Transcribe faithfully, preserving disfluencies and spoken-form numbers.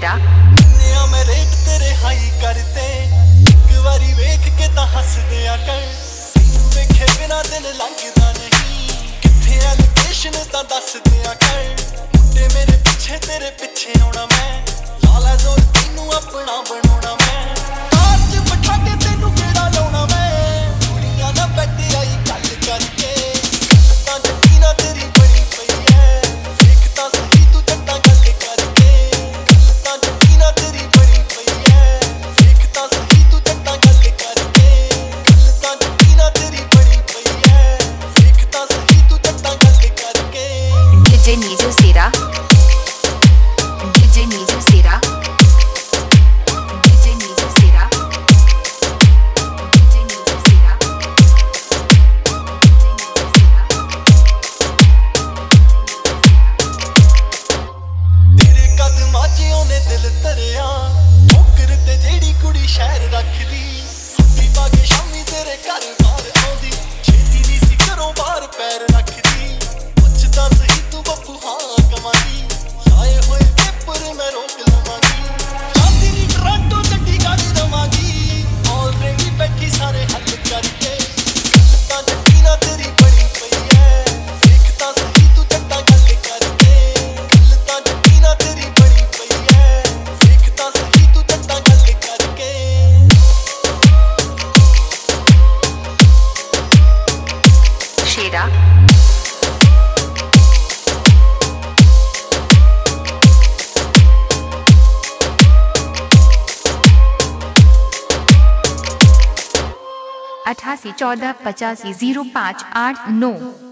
शेरा मैं रेट तेरे हाई करते एक बारी वेख के तां हसदे आ कर वेखे बिना दिन लंघदा नहीं किथे आ लोकेशन तां दसदे आ कर मुंडे मेरे पिछे तेरे पिछे आउणा मैं लाला जोर तैनू अपना बनाउणा मैं कार च बिठा के तैनू केड़ा लाउणा मैं कुड़ियां ना बैठे आई गल करके तां जट्टी ना तेरी बनी पई है वेख तां सही तू जट्टा गल करके तां जट्टी ना तेरी बनी पई है वेख तां सही तू जट्टा गल करके तां जट्टी ना तेरी बनी पई है वेख तां सही तू जट्टा गल करके डीजे नीजो शेरा डीजे नीजो शेरा डीजे नीजो शेरा डीजे नीजो शेरा तेरे कदमां च ओने दिल धरिया ठोकर ते जेड़ी कुड़ी शहर रखदी हट्टी पा के शामी तेरे घर बाहर आउंदी छेती नी सी घरों बाहर पैर रखदी पुछदा सही तू बब्बू हाँ कमांदी लाए होए पेपर मैं रोक लवांगी जांदी नी टोरंटो गड्डी काढ़ दवांगी ऑलरेडी बैठी सारे हल करके तां जट्टी ना तेरी बनी पई है वेख तां सही तू जट्टा गल करके तां जट्टी ना तेरी बनी पई है वेख तां सही तू जट्टा गल करके शेरा अठासी चौदह पचासी जीरो पाँच आठ नौ।